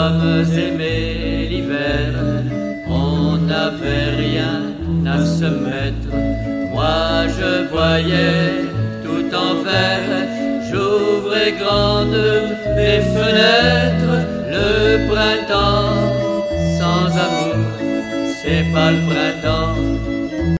femmes aimaient l'hiver, on n'avait rien à se mettre. Moi je voyais tout en vert, j'ouvrais grandes mes fenêtres. Le printemps sans amour, c'est pas le printemps.